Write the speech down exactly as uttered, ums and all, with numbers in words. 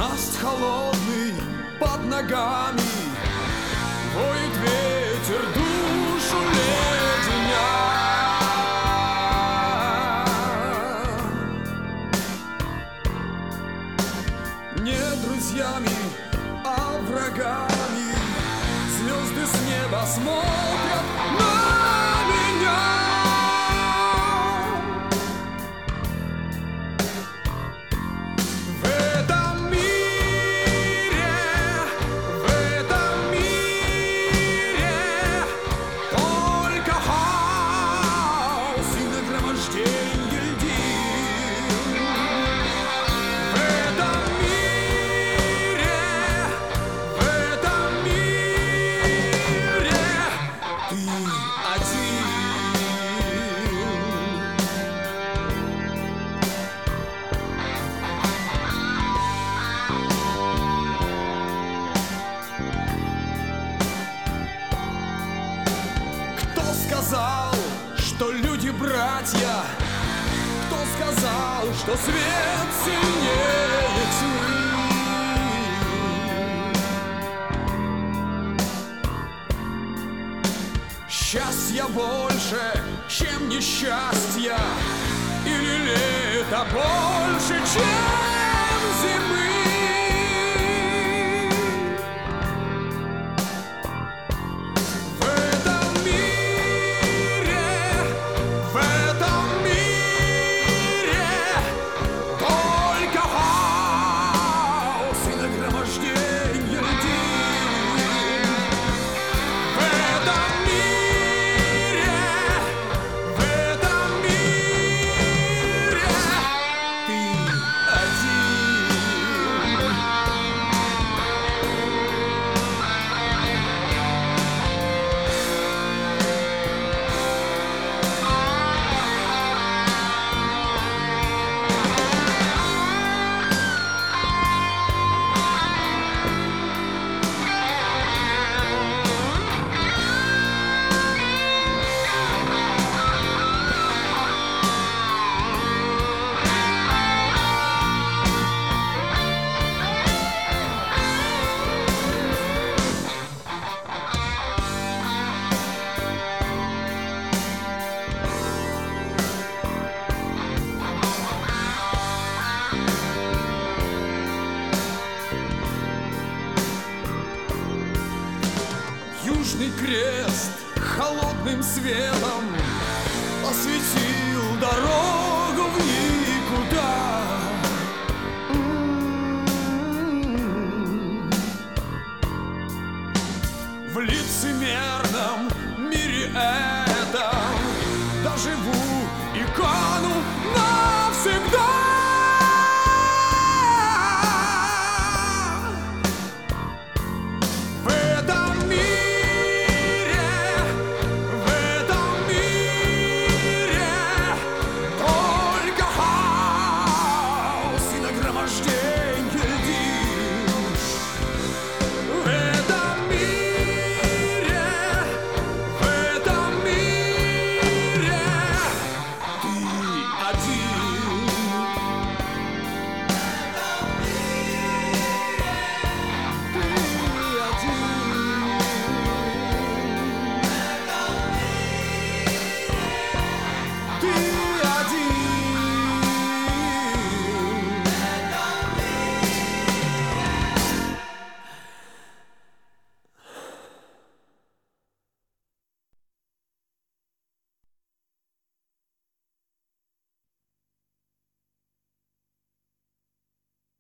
Наст холодный под ногами, воет ветер, душу леденя. Не друзьями, а врагами звезды с неба смотрят на меня. Кто сказал, что люди братья? Кто сказал, что свет сильнее тьмы? Счастья больше, чем несчастья, или лето больше, чем зимы? Южный крест холодным светом осветил дорогу в никуда. В лицемерном мире этом доживу и кану навсегда. Рождение.